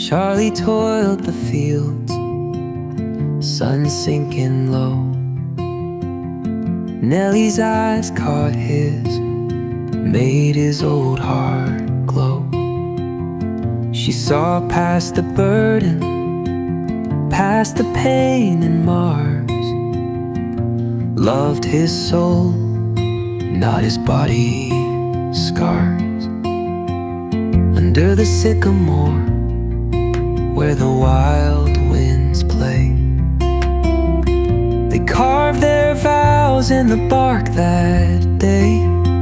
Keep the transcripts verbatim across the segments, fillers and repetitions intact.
Charlie toiled the fields, sun sinking low. Nellie's eyes caught his, made his old heart glow. She saw past the burden, past the pain and Mars. Loved his soul, not his body scars. Under the sycamore, where the wild winds play, they carved their vows in the bark that day.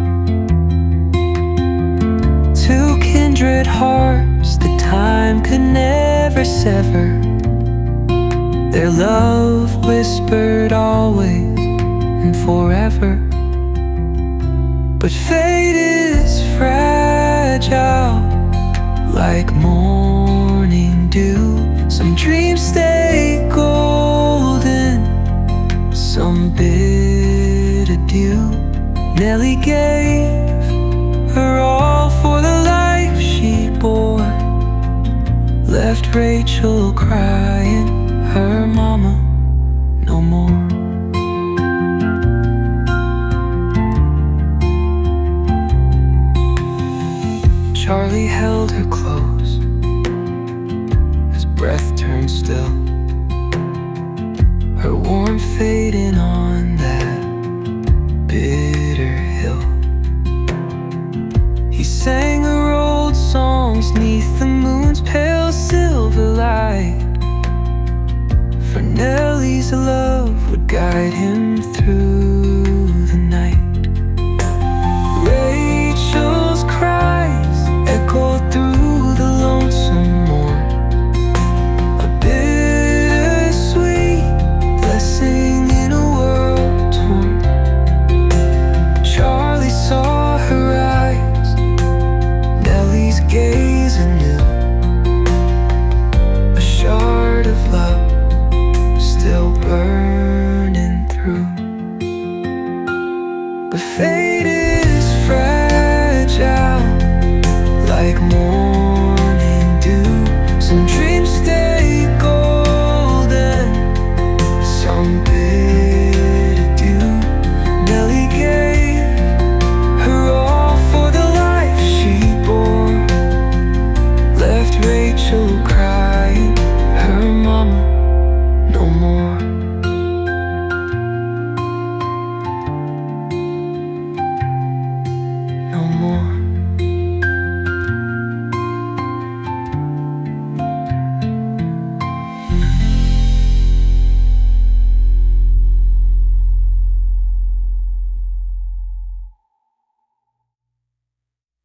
Two kindred hearts that time could never sever, their love whispered always and forever. But fate is fragile, like morning dew. Some dreams stay golden, some bid adieu. Nellie gave her all for the life she bore, left Rachel crying, her mama no more. Charlie held her close, his breath turned still, her warmth fading on that bitter hill. He sang her old songs neath the moon's pale silver light, for Nellie's love would guide him through the night. Rachel's cries echoed through the lonesome morn, a bittersweet blessing in a world torn. Charlie saw her eyes, Nellie's gaze anew, a shard of love still burning through. But fate